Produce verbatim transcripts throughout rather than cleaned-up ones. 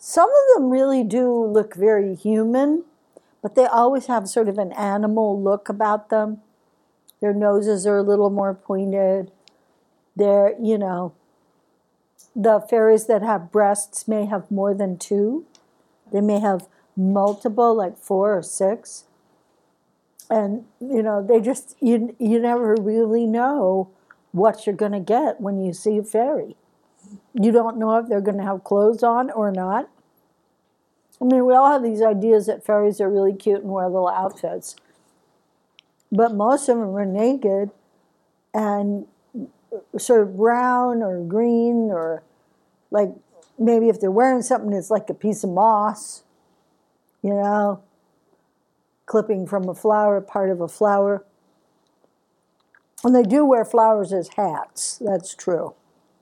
Some of them really do look very human, but they always have sort of an animal look about them. Their noses are a little more pointed. They're, you know, the fairies that have breasts may have more than two. They may have multiple, like four or six. And, you know, they just, you, you never really know what you're going to get when you see a fairy. You don't know if they're going to have clothes on or not. I mean, we all have these ideas that fairies are really cute and wear little outfits. But most of them are naked and sort of brown or green, or like maybe if they're wearing something, it's like a piece of moss, you know, clipping from a flower, part of a flower. And they do wear flowers as hats. That's true.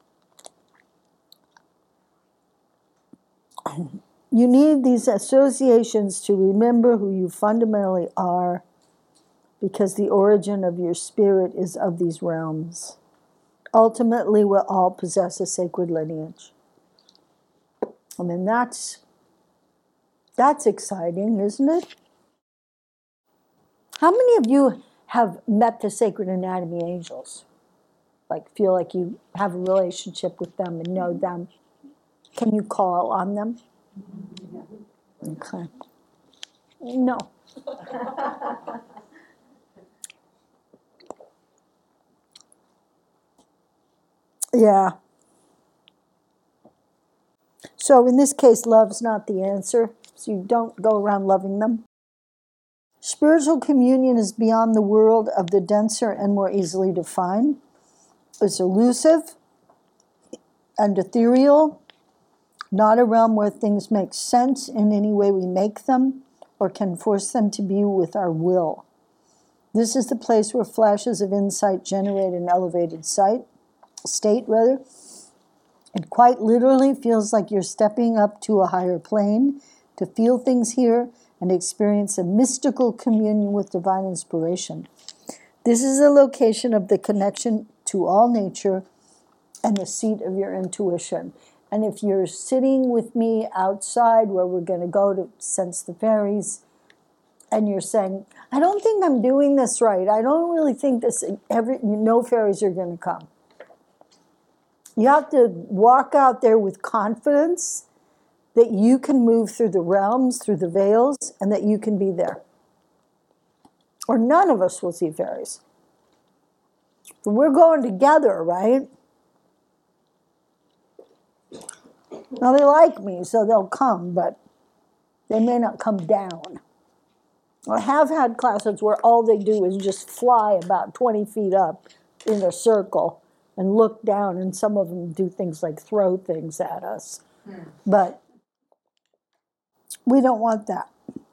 You need these associations to remember who you fundamentally are, because the origin of your spirit is of these realms. Ultimately, we'll all possess a sacred lineage. I mean, that's, that's exciting, isn't it? How many of you have met the Sacred Anatomy angels? Like, feel like you have a relationship with them and know them? Can you call on them? Okay. No. Yeah. So in this case, love's not the answer. So you don't go around loving them. Spiritual communion is beyond the world of the denser and more easily defined. It's elusive and ethereal, not a realm where things make sense in any way we make them or can force them to be with our will. This is the place where flashes of insight generate an elevated sight, state, rather. It quite literally feels like you're stepping up to a higher plane to feel things here and experience a mystical communion with divine inspiration. This is a location of the connection to all nature and the seat of your intuition. And if you're sitting with me outside where we're going to go to sense the fairies, and you're saying, I don't think I'm doing this right. I don't really think this, every, no fairies are going to come. You have to walk out there with confidence that you can move through the realms, through the veils, and that you can be there. Or none of us will see fairies. So we're going together, right? Now, they like me, so they'll come, but they may not come down. I have had classes where all they do is just fly about twenty feet up in a circle and look down, and some of them do things like throw things at us. Hmm. But we don't want that.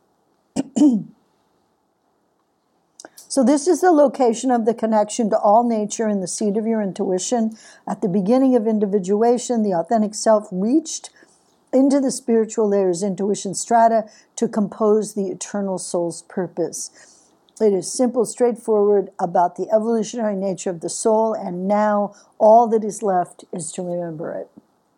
So this is the location of the connection to all nature and the seat of your intuition. At the beginning of individuation, the authentic self reached into the spiritual layers, intuition strata, to compose the eternal soul's purpose. It is simple, straightforward about the evolutionary nature of the soul, and now all that is left is to remember it.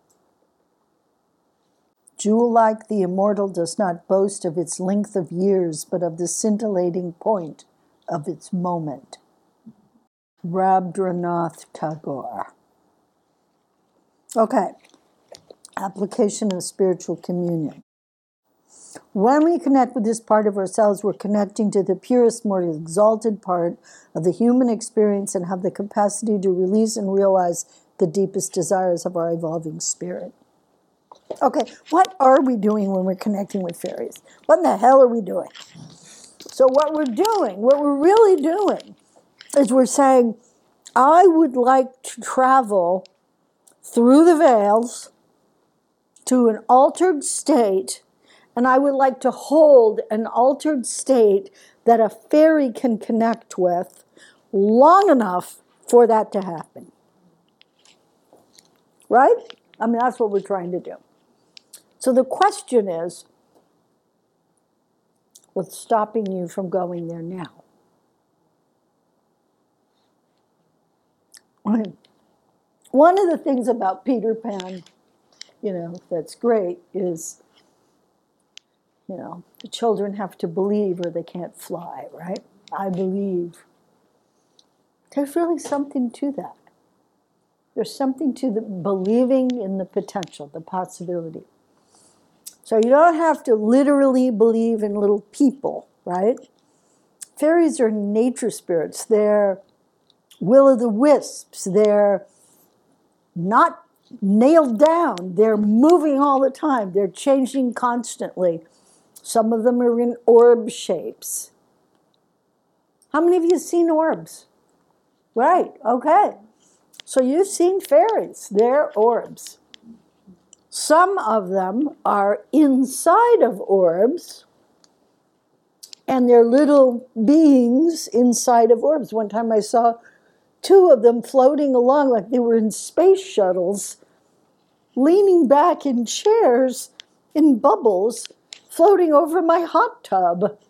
Jewel-like, the immortal does not boast of its length of years, but of the scintillating point of its moment. Rabindranath Tagore. Okay. Application of spiritual communion. When we connect with this part of ourselves, we're connecting to the purest, more exalted part of the human experience and have the capacity to release and realize the deepest desires of our evolving spirit. Okay, what are we doing when we're connecting with fairies? What in the hell are we doing? So what we're doing, what we're really doing, is we're saying, I would like to travel through the veils to an altered state, and I would like to hold an altered state that a fairy can connect with long enough for that to happen. Right? I mean, that's what we're trying to do. So the question is, what's stopping you from going there now? One of the things about Peter Pan you know, that's great is, you know, the children have to believe or they can't fly, right? I believe. There's really something to that. There's something to the believing in the potential, the possibility. So you don't have to literally believe in little people, right? Fairies are nature spirits. They're will-o'-the-wisps. They're not nailed down. They're moving all the time. They're changing constantly. Some of them are in orb shapes. How many of you have seen orbs? Right, okay. So you've seen fairies. They're orbs. Some of them are inside of orbs, and they're little beings inside of orbs. One time I saw two of them floating along like they were in space shuttles, leaning back in chairs in bubbles, floating over my hot tub.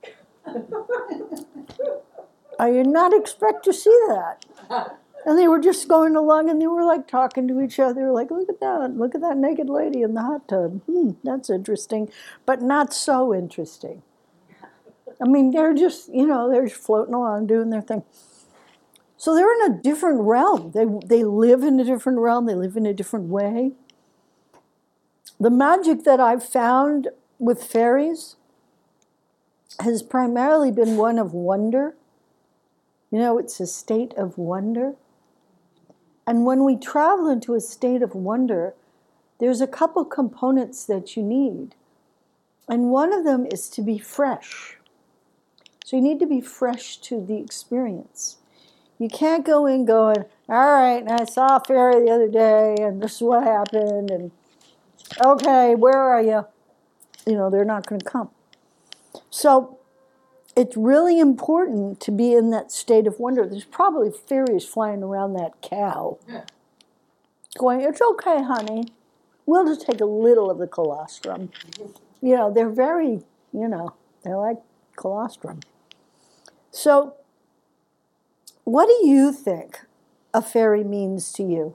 I did not expect to see that. And they were just going along and they were like talking to each other, like, look at that, look at that naked lady in the hot tub. Hmm, that's interesting, but not so interesting. I mean, they're just, you know, they're just floating along doing their thing. So they're in a different realm. They, they live in a different realm. They live in a different way. The magic that I've found with fairies has primarily been one of wonder. You know, it's a state of wonder. And when we travel into a state of wonder, there's a couple components that you need. And one of them is to be fresh. So you need to be fresh to the experience. You can't go in going, all right, I saw a fairy the other day, and this is what happened, and okay, where are you? You know, they're not going to come. So it's really important to be in that state of wonder. There's probably fairies flying around that cow. Yeah. Going, it's okay, honey. We'll just take a little of the colostrum. You know, they're very, you know, they like colostrum. So what do you think a fairy means to you?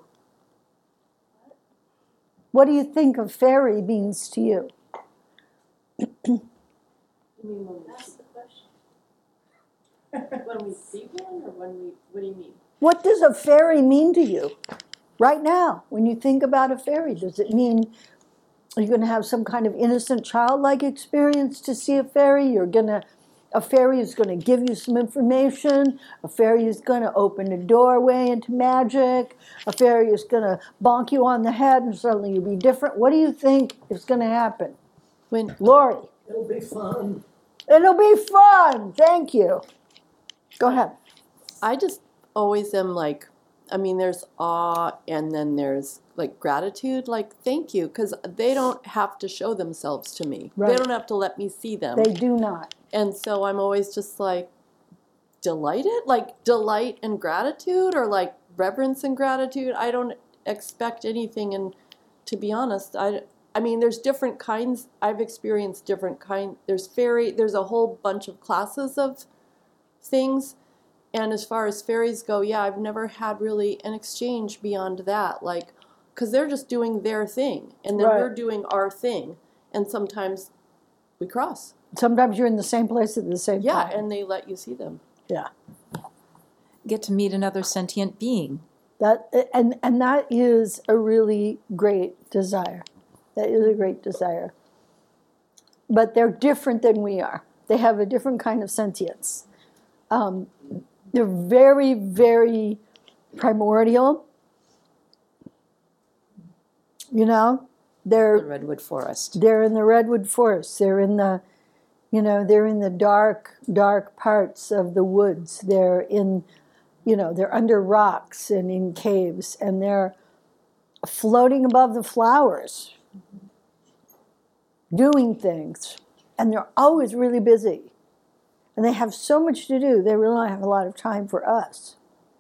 What do you think a fairy means to you? You mean when we ask the question? When we see one, or when we, what do you mean? What does a fairy mean to you right now? When you think about a fairy, does it mean you're going to have some kind of innocent childlike experience to see a fairy? You're going to, a fairy is going to give you some information. A fairy is going to open a doorway into magic. A fairy is going to bonk you on the head and suddenly you'll be different. What do you think is going to happen? When Lori. It'll be fun. It'll be fun. Thank you. Go ahead. I just always am like, I mean, there's awe and then there's like gratitude, like thank you, because they don't have to show themselves to me. Right. They don't have to let me see them. They do not. And so I'm always just like delighted, like delight and gratitude, or like reverence and gratitude. I don't expect anything. And to be honest, I, I mean, there's different kinds. I've experienced different kind. There's fairy, there's a whole bunch of classes of things. And as far as fairies go, yeah, I've never had really an exchange beyond that. Like, because they're just doing their thing. And then Right. we're doing our thing. And sometimes we cross. Sometimes you're in the same place at the same Yeah, time. and they let you see them. Yeah. Get to meet another sentient being. That and and that is a really great desire. That is a great desire. But they're different than we are. They have a different kind of sentience. Um, they're very, very primordial. You know, they're The redwood forest. they're in the redwood forest. They're in the, you know, they're in the dark, dark parts of the woods. They're in, you know, they're under rocks and in caves, and they're floating above the flowers, doing things, and they're always really busy. And they have so much to do, they really don't have a lot of time for us.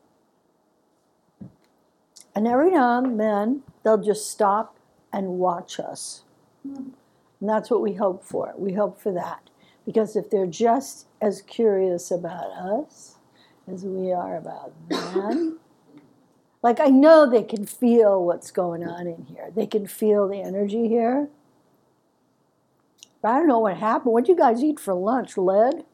And every now and then, they'll just stop and watch us. And that's what we hope for. We hope for that. Because if they're just as curious about us as we are about them, Like, I know they can feel what's going on in here. They can feel the energy here. But I don't know what happened. What'd you guys eat for lunch? Lead?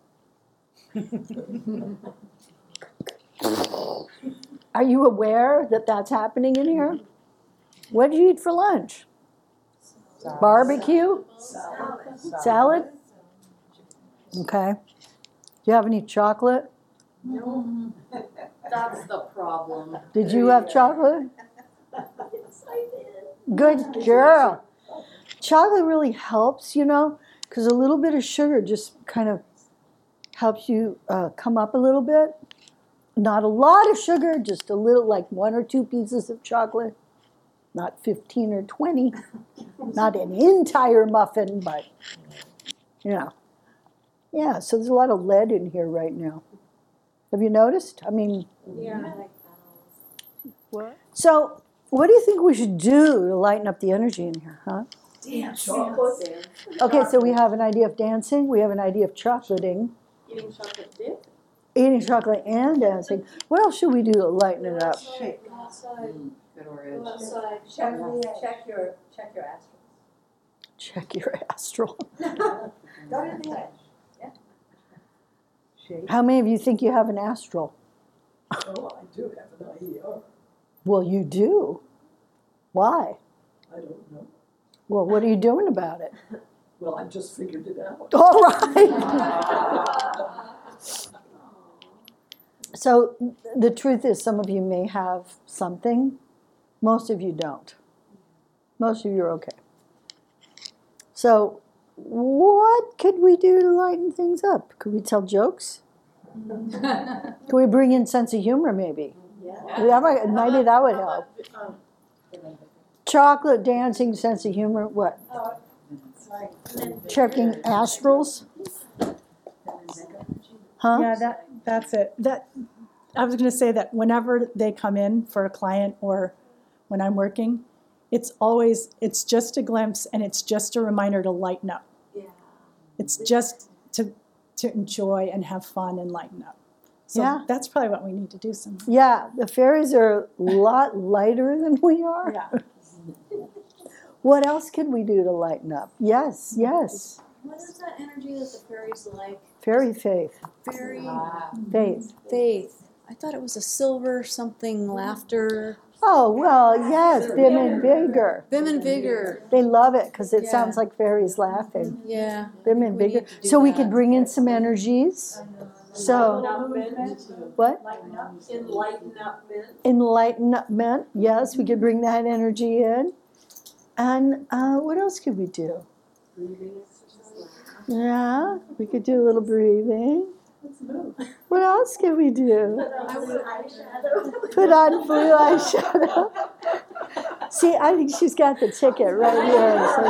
Are you aware that that's happening in here? What did you eat for lunch? Salad. Barbecue? Salad. Salad? Okay. Do you have any chocolate? No. That's the problem. Did you have chocolate? Yes, I did. Good girl. Chocolate really helps, you know, because a little bit of sugar just kind of helps you uh, come up a little bit. Not a lot of sugar, just a little, like one or two pieces of chocolate. Not fifteen or twenty. Not an entire muffin, but, you know. Yeah, so there's a lot of lead in here right now. Have you noticed? I mean, Yeah. what? So, what do you think we should do to lighten up the energy in here, huh? Dance. Okay, so we have an idea of dancing. We have an idea of chocolating. Eating chocolate dip? Eating chocolate and dancing. What else should we do to lighten it up? Shake. Go outside. Good Go orange. outside. Check, check your, check your astral. Check your astral. Go to the edge. How many of you think you have an astral? Oh, I do have an I E R. Well, you do. Why? I don't know. Well, what are you doing about it? Well, I just figured it out. All right. So the truth is, some of you may have something. Most of you don't. Most of you are okay. So what could we do to lighten things up? Could we tell jokes? Could we bring in sense of humor, maybe? Yeah. That might, maybe that would help. Chocolate, dancing, sense of humor, what? Checking astrals? Huh? Yeah, that, that's it. That, I was going to say that whenever they come in for a client or when I'm working, it's always, it's just a glimpse and it's just a reminder to lighten up. Yeah. It's just to to enjoy and have fun and lighten up. So Yeah. that's probably what we need to do some. Yeah, the fairies are a lot lighter than we are. Yeah. What else could we do to lighten up? Yes, yes. What is that energy that the fairies like? Fairy faith. Fairy Faith. Faith. I thought it was a silver something laughter. Oh, well, yes, vim and vigor. Vim and vigor. They love it because it Yeah. sounds like fairies laughing. Yeah. Vim and We vigor. need to do So we that. could bring in some energies. So, what? Enlightenment. Enlightenment. Yes, we could bring that energy in. And uh, what else could we do? Yeah, we could do a little breathing. What else can we do? Put on blue eyeshadow. See, I think she's got the ticket right here. So.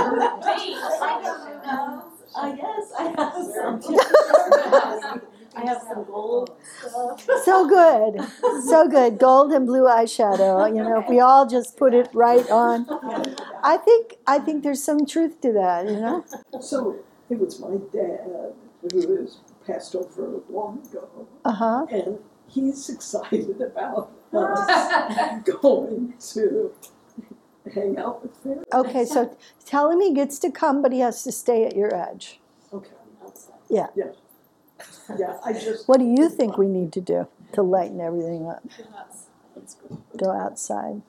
I guess I have some. I have some gold stuff. So good, so good. Gold and blue eyeshadow. You know, if we all just put it right on, I think I think there's some truth to that. You know. So it was my dad who is passed over long ago, Uh huh. and he's excited about us going to hang out with fairies. Okay, so tell him he gets to come, but he has to stay at your edge. Okay. Yeah. Yeah. Yeah, I just. What do you think we need to do to lighten everything up? That's good. Go outside.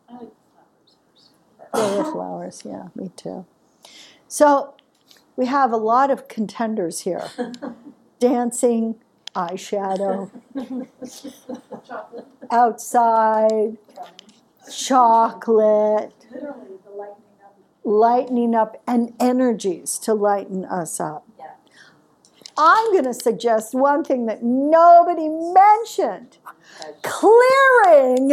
Go with flowers, yeah, me too. So we have a lot of contenders here. Dancing, eyeshadow, outside, chocolate, lightening up, and energies to lighten us up. I'm going to suggest one thing that nobody mentioned. Clearing.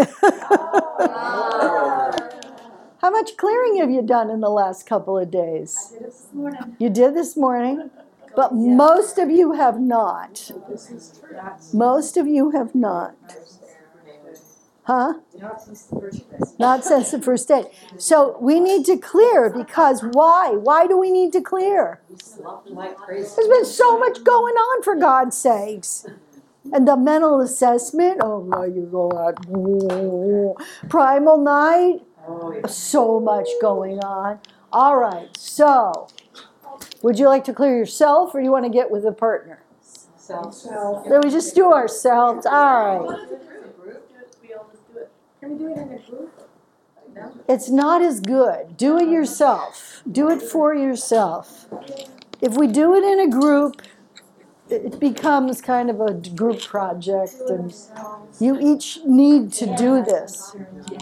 How much clearing have you done in the last couple of days? You did this morning, but most of you have not. Most of you have not. Huh? Not since the first day. So we need to clear because why? Why do we need to clear? There's been so much going on, for God's sakes. And the mental assessment, oh no, you go out. Whoa. Primal night, Oh, yeah. so much going on. All right, so would you like to clear yourself or you want to get with a partner? Self. So we just do ourselves. All right. What is a group? We all just do it. Can we do it in a group? No? It's not as good. Do it yourself. Do it for yourself. If we do it in a group, it becomes kind of a group project, and you each need to do this.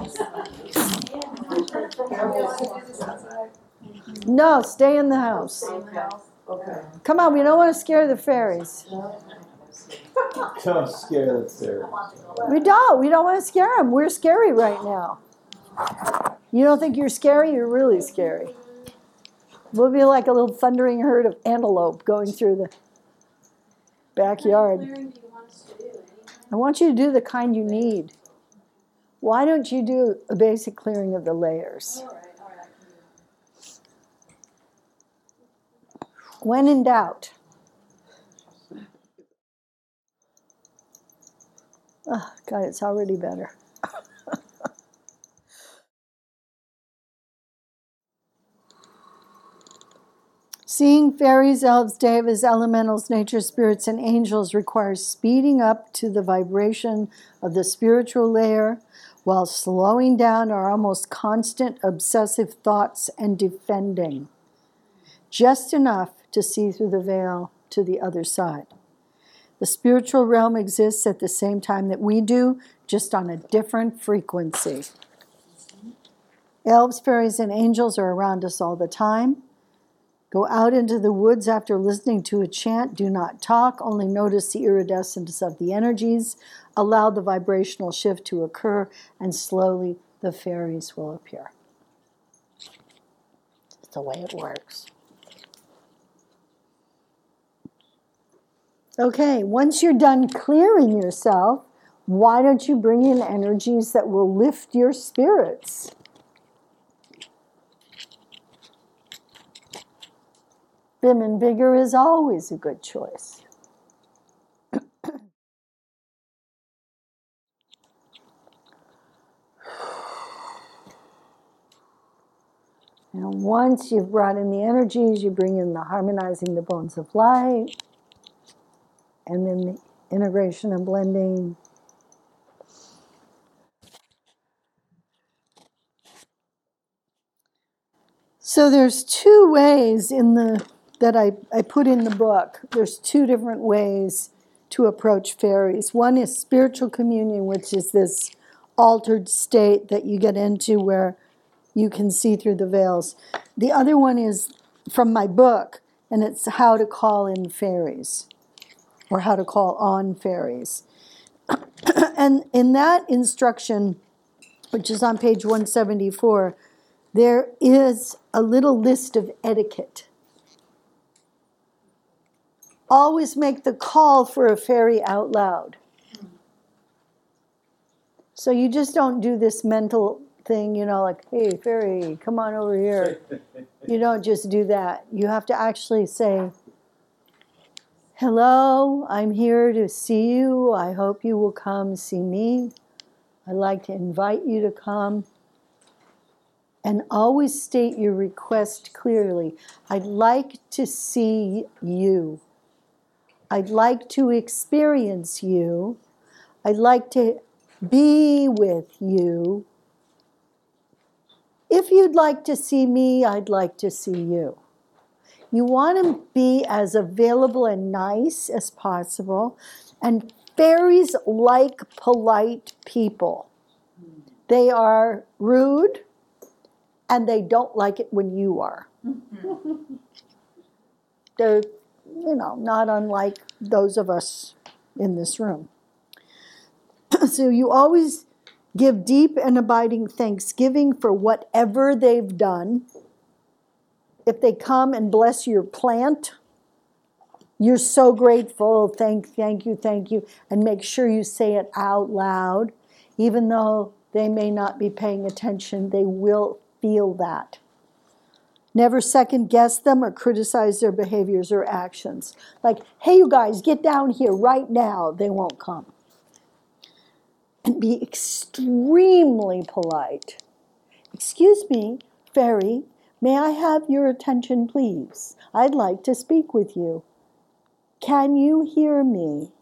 No, stay in the house. Okay. Come on, we don't want to scare the fairies. Don't scare the fairies. We don't. We don't want to scare them. We're scary right now. You don't think you're scary? You're really scary. We'll be like a little thundering herd of antelope going through the backyard. I want you to do the kind you need. Why don't you do a basic clearing of the layers? When in doubt. Oh, God, it's already better. Seeing fairies, elves, devas, elementals, nature spirits, and angels requires speeding up to the vibration of the spiritual layer while slowing down our almost constant obsessive thoughts and defending. Just enough to see through the veil to the other side. The spiritual realm exists at the same time that we do, just on a different frequency. Elves, fairies, and angels are around us all the time. Go out into the woods after listening to a chant. Do not talk, only notice the iridescence of the energies. Allow the vibrational shift to occur, and slowly the fairies will appear. That's the way it works. Okay, once you're done clearing yourself, why don't you bring in energies that will lift your spirits? Vim and vigor is always a good choice. And once you've brought in the energies, you bring in the harmonizing the bones of light, and then the integration and blending. So there's two ways in the that I, I put in the book. There's two different ways to approach fairies. One is spiritual communion, which is this altered state that you get into where you can see through the veils. The other one is from my book, and it's how to call in fairies, or how to call on fairies. And in that instruction, which is on page one seventy-four, there is a little list of etiquette. Always make the call for a fairy out loud. So you just don't do this mental thing, you know, like, hey, fairy, come on over here. You don't just do that. You have to actually say, hello, I'm here to see you. I hope you will come see me. I'd like to invite you to come. And always state your request clearly. I'd like to see you. I'd like to experience you. I'd like to be with you. If you'd like to see me, I'd like to see you. You want to be as available and nice as possible. And fairies like polite people. They are rude, and they don't like it when you are. They're, you know, not unlike those of us in this room. So you always give deep and abiding thanksgiving for whatever they've done. If they come and bless your plant, you're so grateful. Thank, thank you, thank you. And make sure you say it out loud. Even though they may not be paying attention, they will feel that. Never second guess them or criticize their behaviors or actions. Like, hey, you guys, get down here right now. They won't come. And be extremely polite. Excuse me, fairy, may I have your attention, please? I'd like to speak with you. Can you hear me?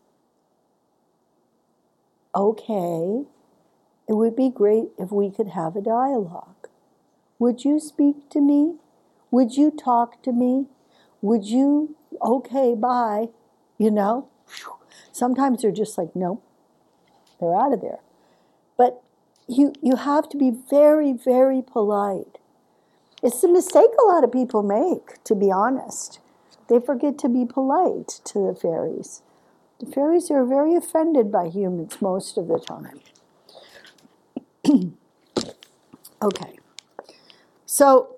Okay. It would be great if we could have a dialogue. Would you speak to me? Would you talk to me? Would you, okay, bye. You know? Sometimes they're just like, nope. They're out of there. But you you have to be very, very polite. It's a mistake a lot of people make, to be honest. They forget to be polite to the fairies. The fairies are very offended by humans most of the time. Okay. So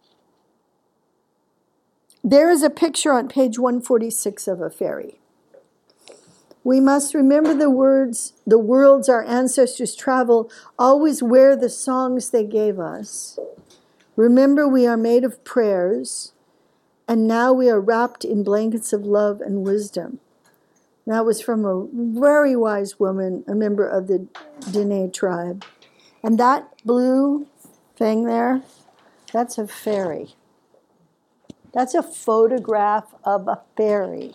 there is a picture on page one forty-six of a fairy. We must remember the words, the worlds our ancestors travel, always wear the songs they gave us. Remember we are made of prayers, and now we are wrapped in blankets of love and wisdom. That was from a very wise woman, a member of the Diné tribe. And that blue thing there, that's a fairy. That's a photograph of a fairy.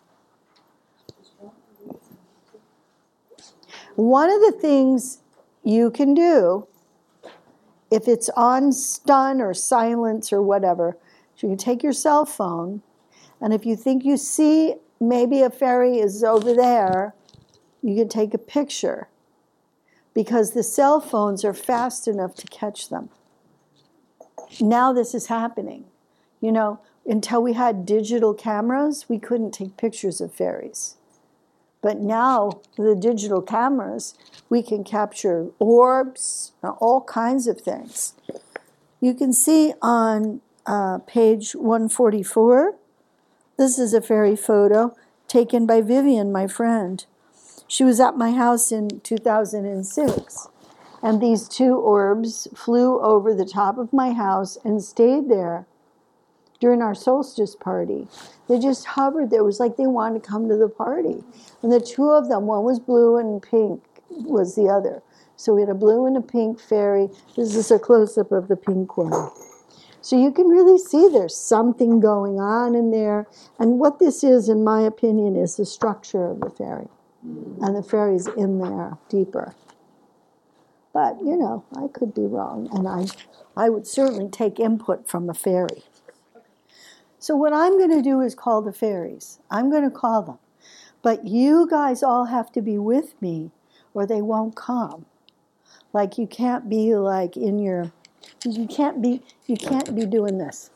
One of the things you can do, if it's on stun or silence or whatever, is you can take your cell phone, and if you think you see maybe a fairy is over there, you can take a picture, because the cell phones are fast enough to catch them. Now this is happening. You know, until we had digital cameras, we couldn't take pictures of fairies. But now, with the digital cameras, we can capture orbs, all kinds of things. You can see on uh, page one forty-four, this is a fairy photo taken by Vivian, my friend. She was at my house in two thousand six, and these two orbs flew over the top of my house and stayed there during our solstice party. They just hovered there. It was like they wanted to come to the party. And the two of them, one was blue and pink was the other. So we had a blue and a pink fairy. This is a close-up of the pink one. So you can really see there's something going on in there. And what this is, in my opinion, is the structure of the fairy. And the fairy's in there deeper. But, you know, I could be wrong. And I, I would certainly take input from a fairy. So what I'm going to do is call the fairies. I'm going to call them. But you guys all have to be with me or they won't come. Like you can't be like in your, you can't be, you can't be doing this.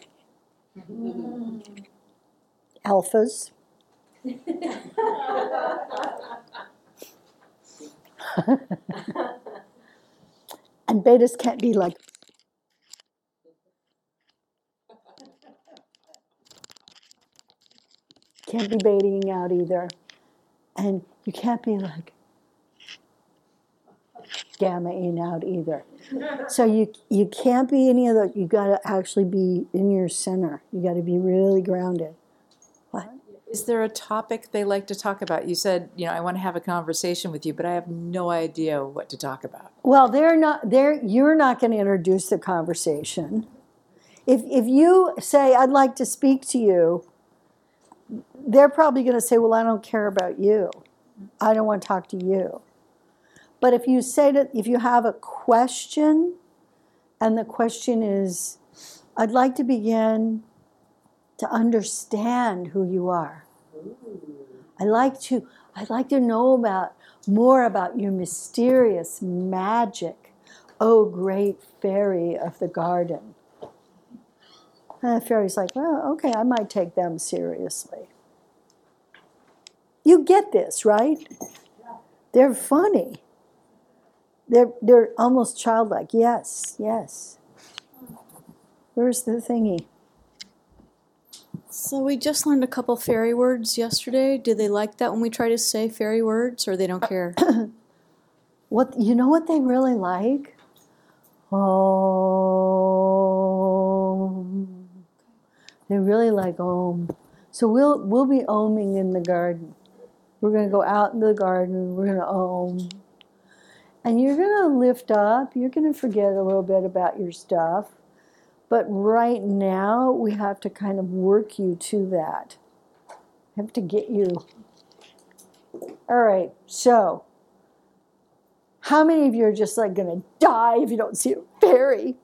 Alphas. And betas can't be like, can't be baiting out either. And you can't be like gamma-ing out either. So you you can't be any of that. You got to actually be in your center. You got to be really grounded. What? Is there a topic they like to talk about? You said, you know, I want to have a conversation with you, but I have no idea what to talk about. Well, they're not. They're you're not going to introduce the conversation. If if you say I'd like to speak to you, they're probably going to say, well, I don't care about you. I don't want to talk to you. But if you say that, if you have a question, and the question is, I'd like to begin to understand who you are. I like to, I'd like to know about more about your mysterious magic, oh great fairy of the garden. And the fairy's like, well, okay, I might take them seriously. You get this, right? They're funny. They're they're almost childlike. Yes, yes. Where's the thingy? So we just learned a couple fairy words yesterday. Do they like that when we try to say fairy words, or they don't care? What you know what they really like? Oh. really like Om. So we'll we'll be oming in the garden. We're going to go out in the garden. We're going to Om. And you're going to lift up. You're going to forget a little bit about your stuff. But right now, we have to kind of work you to that. We have to get you. All right, so how many of you are just like going to die if you don't see a fairy?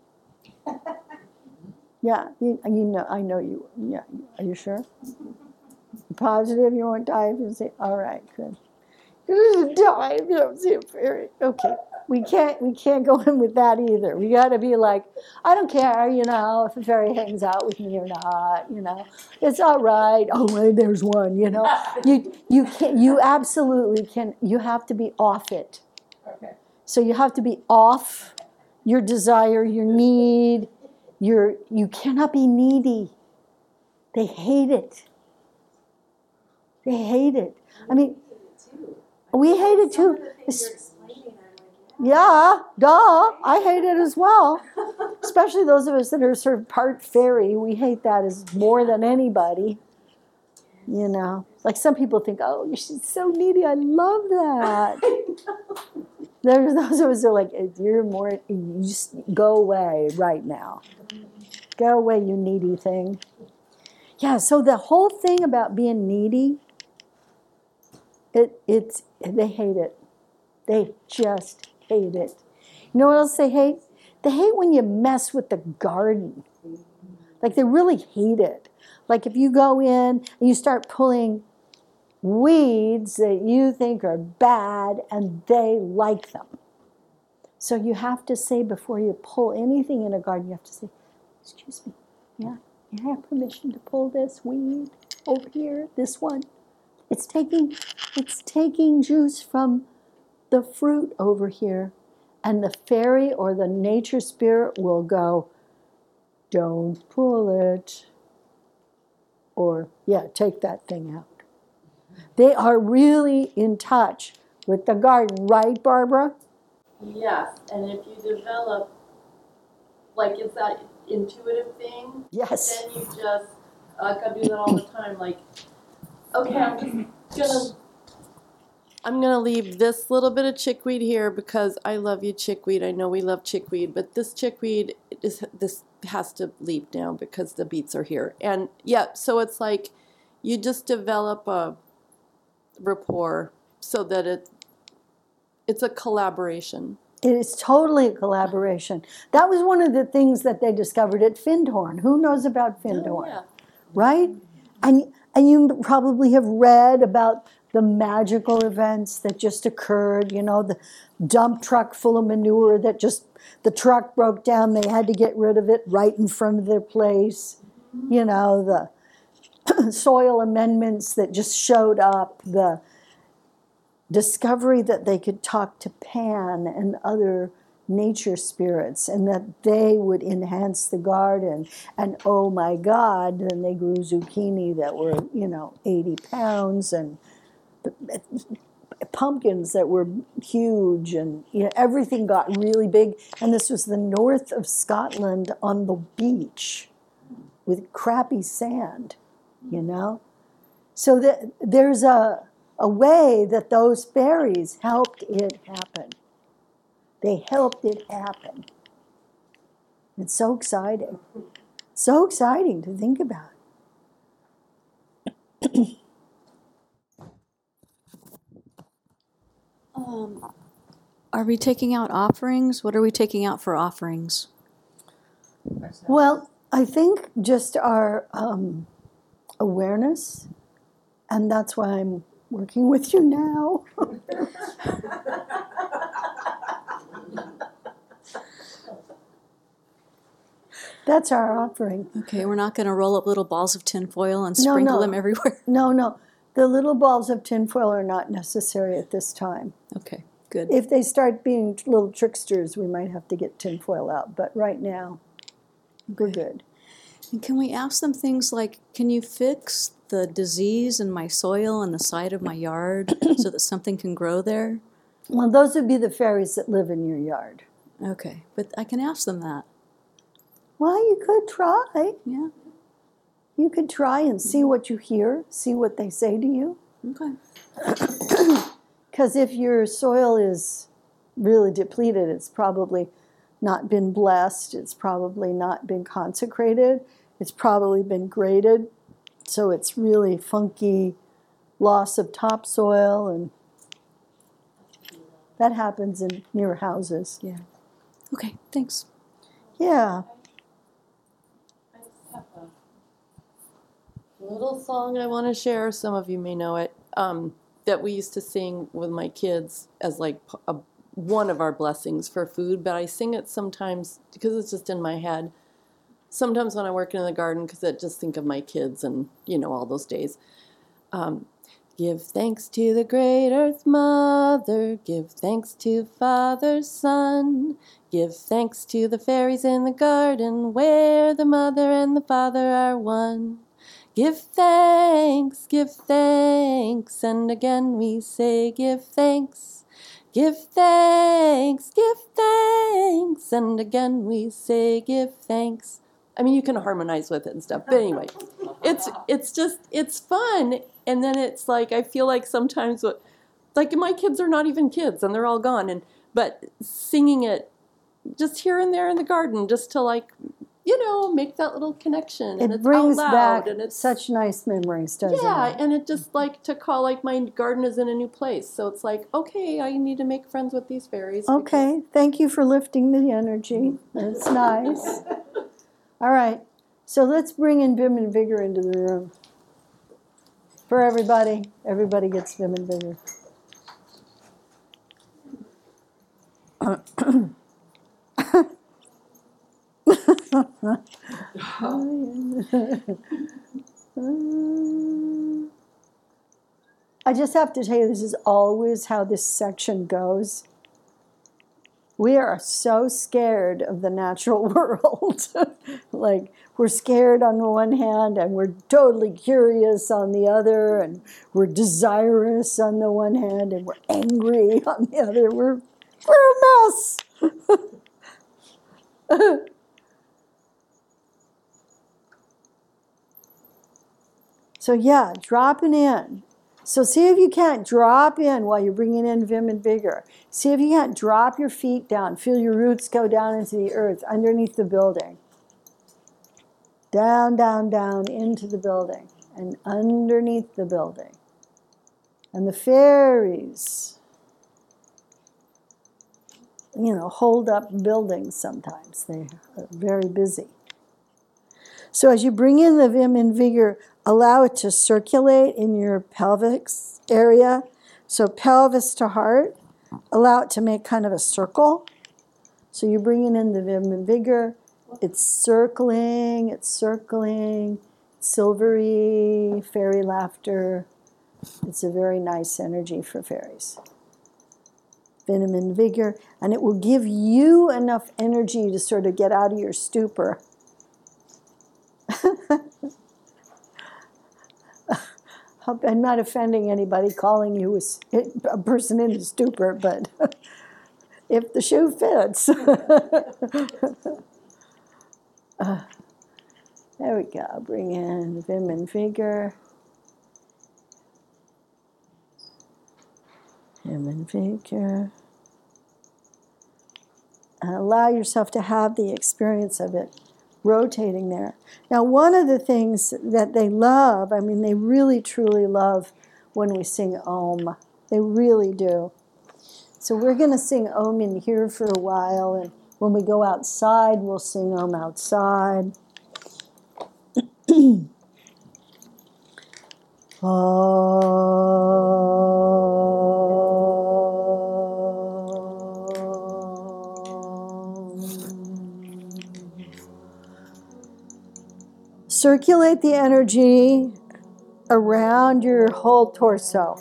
Yeah, you, you know, I know you. Yeah, are you sure? Positive you won't die if you see? All right, good. You're going to die if you don't see a fairy. Okay, we can't we can't go in with that either. We got to be like, I don't care, you know, if a fairy hangs out with me or not. You know, it's all right. Oh, well, there's one. You know, you you can you absolutely can. You have to be off it. Okay. So you have to be off your desire, your need. Your you cannot be needy. They hate it. They hate it. I mean, we hate it too. It's, yeah, duh. I hate it as well. Especially those of us that are sort of part fairy. We hate that as more than anybody. You know, like some people think, oh, she's so needy. I love that. There's those of us that are like, you're more, you just go away right now. Go away, you needy thing. Yeah, so the whole thing about being needy, it it's they hate it. They just hate it. You know what else they hate? They hate when you mess with the garden. Like they really hate it. Like if you go in and you start pulling weeds that you think are bad and they like them. So you have to say before you pull anything in a garden, you have to say, excuse me, yeah, I have permission to pull this weed over here, this one. It's taking, it's taking juice from the fruit over here. And the fairy or the nature spirit will go, don't pull it. Or, yeah, take that thing out. They are really in touch with the garden, right, Barbara? Yes, and if you develop, like, it's that intuitive thing. Yes. Then you just, like, I do that all the time. Like, okay, I'm just gonna, I'm gonna leave this little bit of chickweed here because I love you, chickweed. I know we love chickweed, but this chickweed is this has to leave now because the beets are here. And yeah, so it's like you just develop a rapport so that it it's a collaboration. It is totally a collaboration. That was one of the things that they discovered at Findhorn. Who knows about Findhorn? Oh, yeah. Right? And, and you probably have read about the magical events that just occurred, you know, the dump truck full of manure that just, the truck broke down, they had to get rid of it right in front of their place. You know, the soil amendments that just showed up, the discovery that they could talk to Pan and other nature spirits and that they would enhance the garden. And oh my God, then they grew zucchini that were, you know, eighty pounds and pumpkins that were huge, and you know, everything got really big. And this was the north of Scotland on the beach with crappy sand, you know. So that there's a, a way that those fairies helped it happen. They helped it happen. It's so exciting. So exciting to think about. Um, are we taking out offerings? What are we taking out for offerings? Well, I think just our um, awareness, and that's why I'm working with you now. That's our offering. Okay, we're not going to roll up little balls of tinfoil and No, sprinkle no. them everywhere. No, no. The little balls of tinfoil are not necessary at this time. Okay, good. If they start being little tricksters, we might have to get tinfoil out. But right now, we're good. And can we ask them things like, can you fix the disease in my soil on the side of my yard so that something can grow there? Well, those would be the fairies that live in your yard. Okay, but I can ask them that. Well, you could try. Yeah. You could try and see what you hear, see what they say to you. Okay. Because if your soil is really depleted, it's probably not been blessed, it's probably not been consecrated, it's probably been graded, so it's really funky loss of topsoil, and that happens in near houses. Yeah. Okay, thanks. Yeah. I just have a little song I want to share. Some of you may know it. Um, that we used to sing with my kids as like a, one of our blessings for food, but I sing it sometimes because it's just in my head. Sometimes when I work in the garden, because I just think of my kids and, you know, all those days. Um, Give thanks to the great earth mother, give thanks to Father, Son, give thanks to the fairies in the garden where the mother and the father are one. Give thanks, give thanks, and again we say give thanks. Give thanks, give thanks, and again we say give thanks. I mean, you can harmonize with it and stuff, but anyway, it's it's just, it's fun. And then it's like, I feel like sometimes, what, like my kids are not even kids and they're all gone, and but singing it just here and there in the garden, just to like, you know, make that little connection. And It it's brings out loud, back and it's such nice memories, doesn't yeah, it? and it just like to call like my garden is in a new place. So it's like, okay, I need to make friends with these fairies. because- Okay, thank you for lifting the energy. That's nice. All right, so let's bring in Vim and Vigor into the room. For everybody, everybody gets Vim and Vigor. I just have to tell you, this is always how this section goes. We are so scared of the natural world. Like, we're scared on the one hand, and we're totally curious on the other, and we're desirous on the one hand, and we're angry on the other. We're, we're a mess. So yeah, dropping in. So see if you can't drop in while you're bringing in Vim and Vigor. See if you can't drop your feet down. Feel your roots go down into the earth, underneath the building. Down, down, down into the building and underneath the building. And the fairies, you know, hold up buildings sometimes. They are very busy. So as you bring in the Vim and Vigor, allow it to circulate in your pelvic area. So pelvis to heart, allow it to make kind of a circle. So you're bringing in the Vim and Vigor. It's circling, it's circling, silvery fairy laughter. It's a very nice energy for fairies. Vim and Vigor, and it will give you enough energy to sort of get out of your stupor. I'm not offending anybody calling you a person in a stupor, but if the shoe fits. uh, there we go. Bring in Vim and Vigor. Vim and Vigor. And allow yourself to have the experience of it rotating there. Now, one of the things that they love, I mean, they really truly love when we sing Om. They really do. So we're going to sing Om in here for a while, and when we go outside, we'll sing Om outside. Circulate the energy around your whole torso.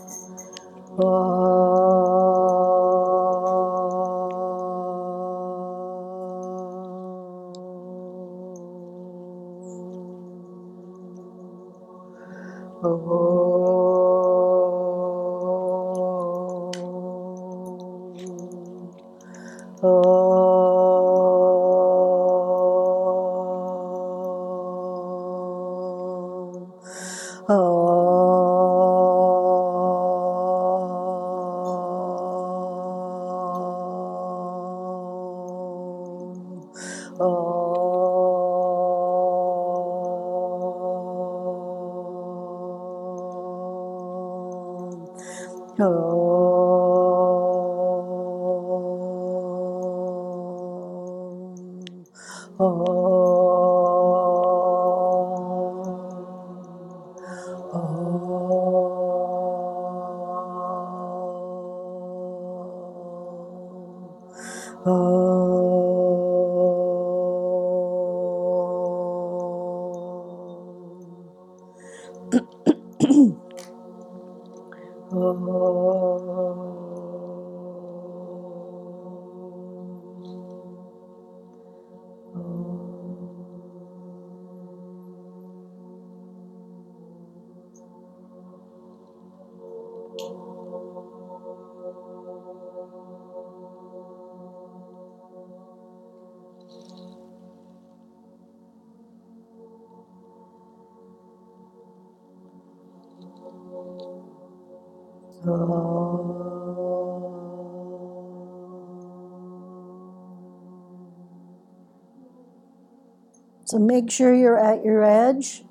So make sure you're at your edge.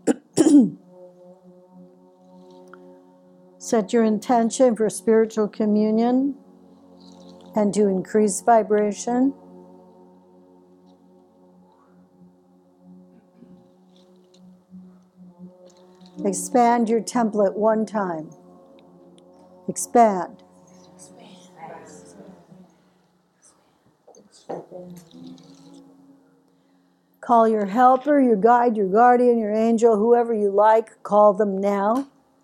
Set your intention for spiritual communion and to increase vibration. Expand your template one time. Expand. Call your helper, your guide, your guardian, your angel, whoever you like. Call them now.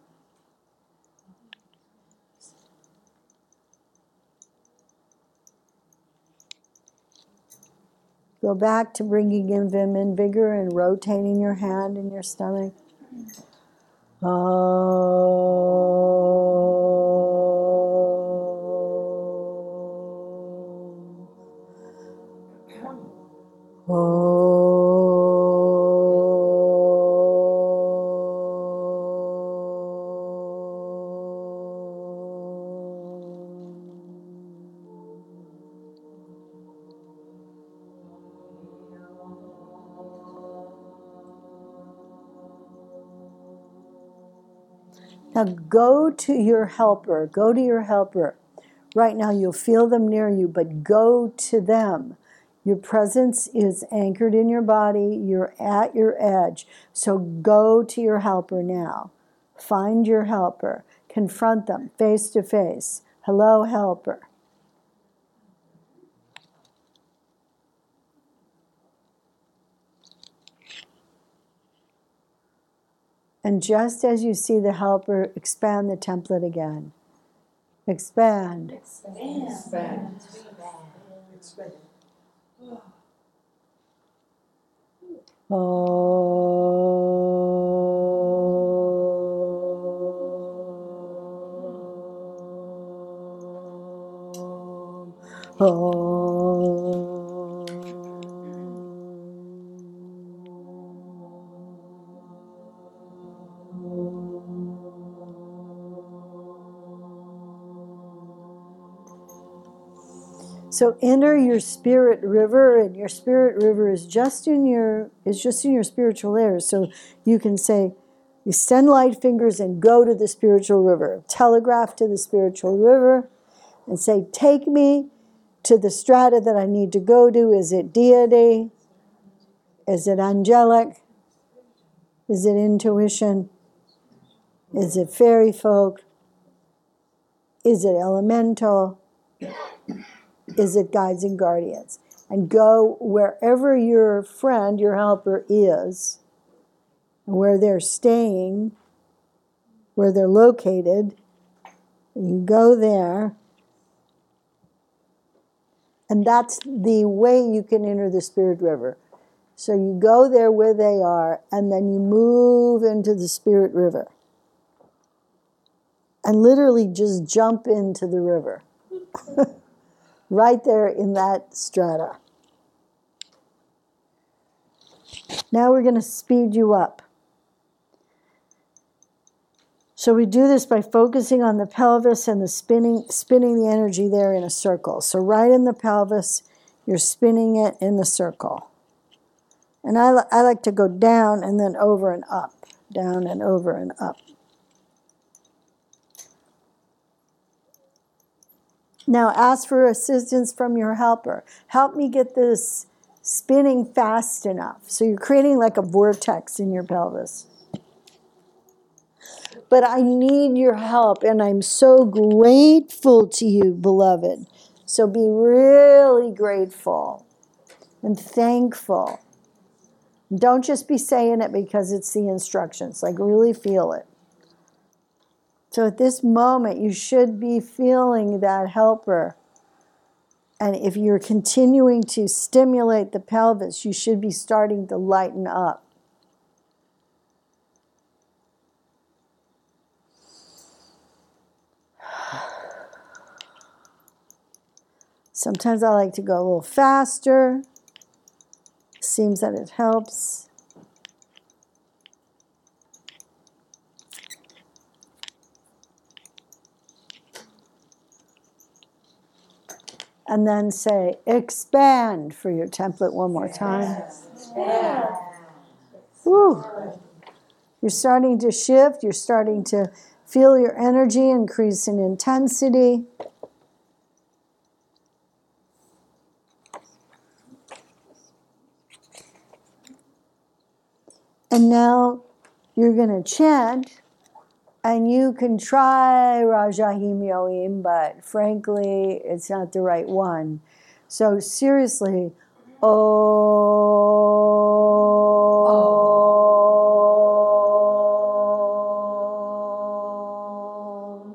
Go back to bringing in them in vigor and rotating your hand in your stomach. Oh. Now go to your helper. Go to your helper. Right now you'll feel them near you, but go to them. Your presence is anchored in your body. You're at your edge. So go to your helper now. Find your helper. Confront them face to face. Hello, helper. And just as you see the helper, expand the template again. Expand. Expand. Expand. Expand. Oh. Oh. So enter your spirit river, and your spirit river is just in your is just in your spiritual air. So you can say, extend light fingers and go to the spiritual river. Telegraph to the spiritual river and say, take me to the strata that I need to go to. Is it deity? Is it angelic? Is it intuition? Is it fairy folk? Is it elemental? Is it guides and guardians? And go wherever your friend, your helper is, where they're staying, where they're located. You go there. And that's the way you can enter the spirit river. So you go there where they are, and then you move into the spirit river. And literally just jump into the river. Right there in that strata. Now we're going to speed you up. So we do this by focusing on the pelvis and the spinning, spinning the energy there in a circle. So right in the pelvis, you're spinning it in the circle. And I, I like to go down and then over and up, down and over and up. Now ask for assistance from your helper. Help me get this spinning fast enough. So you're creating like a vortex in your pelvis. But I need your help, and I'm so grateful to you, beloved. So be really grateful and thankful. Don't just be saying it because it's the instructions. Like, really feel it. So at this moment, you should be feeling that helper. And if you're continuing to stimulate the pelvis, you should be starting to lighten up. Sometimes I like to go a little faster. Seems that it helps. And then say, expand for your template one more time. Yeah. Woo. You're starting to shift. You're starting to feel your energy increase in intensity. And now you're going to chant, and you can try Rajahim Yoim, but frankly, it's not the right one. So seriously, oh,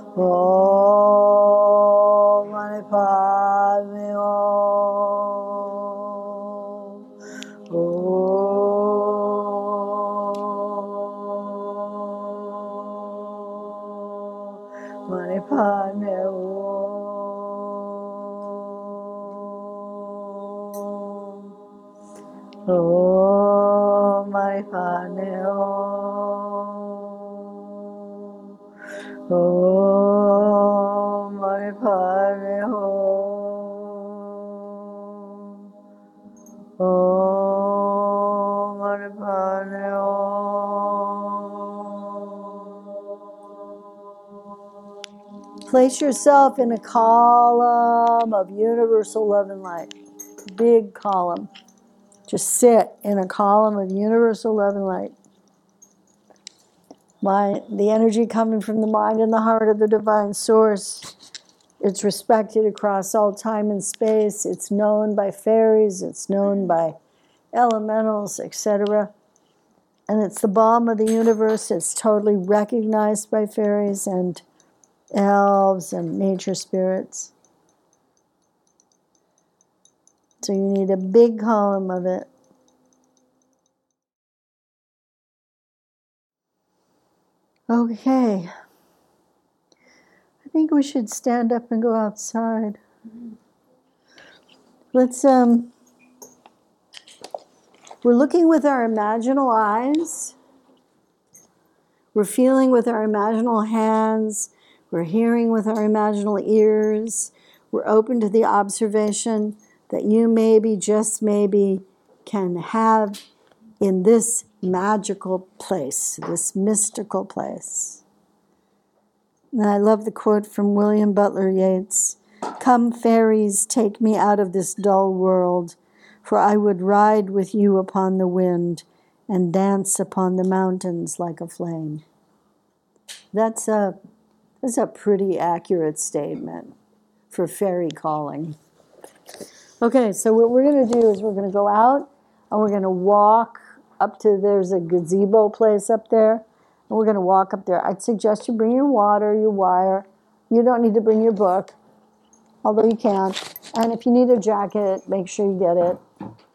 oh, Mani Padme Hum, oh, Mani Padme Hum, oh, Mani Padme Hum, oh, Mani Padme Hum, oh, Mani Padme Hum. Place yourself in a column of universal love and light. Big column. Just sit in a column of universal love and light. My, the energy coming from the mind and the heart of the divine source. It's respected across all time and space. It's known by fairies. It's known by elementals, et cetera. And it's the balm of the universe. It's totally recognized by fairies and elves and nature spirits. So you need a big column of it. Okay. I think we should stand up and go outside. Let's, um, we're looking with our imaginal eyes. We're feeling with our imaginal hands. We're hearing with our imaginal ears. We're open to the observation that you maybe, just maybe, can have in this magical place, this mystical place. And I love the quote from William Butler Yeats. Come, fairies, take me out of this dull world, for I would ride with you upon the wind and dance upon the mountains like a flame. That's a, that's a pretty accurate statement for fairy calling. Okay, so what we're going to do is we're going to go out and we're going to walk up to, there's a gazebo place up there, and we're going to walk up there. I'd suggest you bring your water, your wire. You don't need to bring your book, although you can. And if you need a jacket, make sure you get it.